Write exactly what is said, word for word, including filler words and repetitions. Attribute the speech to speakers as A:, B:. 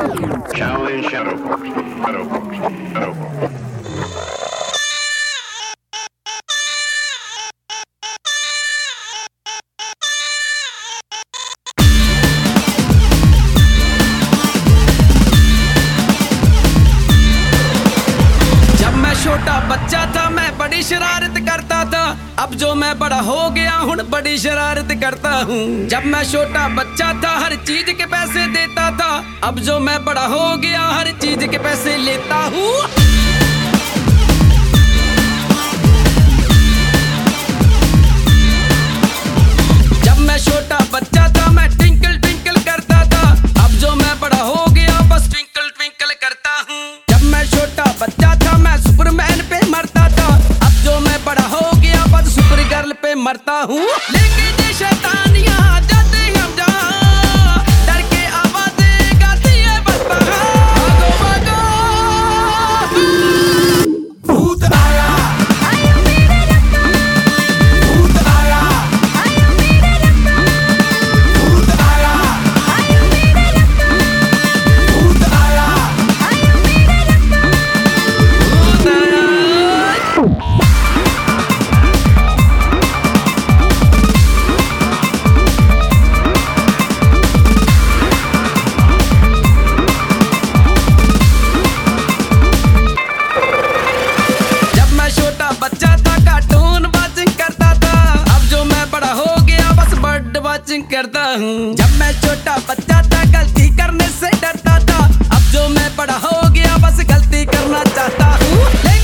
A: Shaolin Shadow Force. Shadow Force. Shadow Force.
B: छोटा बच्चा था मैं बड़ी शरारत करता था, अब जो मैं बड़ा हो गया हूँ बड़ी शरारत करता हूँ। जब मैं छोटा बच्चा था हर चीज के पैसे देता था, अब जो मैं बड़ा हो गया हर चीज के पैसे लेता हूँ। जब मैं छोटा बच्चा था मैं ट्विंकल ट्विंकल करता था, अब जो मैं बड़ा हो गया बस ट्विंकल ट्विंकल करता हूँ। जब मैं छोटा बच्चा था मैं सुपरमैन पे मरता था, अब जो मैं बड़ा हो गया बस सुपर गर्ल पे मरता हूँ। लेके जे शैतानियां जाते हम जहाँ, डर के आवाजें गाती है बस भागो भागो। भूत आया, आया मेरे रत्ता। भूत आया, आया मेरे रत्ता। भूत आया, आया मेरे रत्ता। भूत आया, आया मेरे रत्ता। भूत आया। जब मैं छोटा बच्चा था कार्टून वाचिंग करता था, अब जो मैं बड़ा हो गया बस बर्ड वाचिंग करता हूँ। जब मैं छोटा बच्चा था गलती करने से डरता था, अब जो मैं बड़ा हो गया बस गलती करना चाहता हूँ।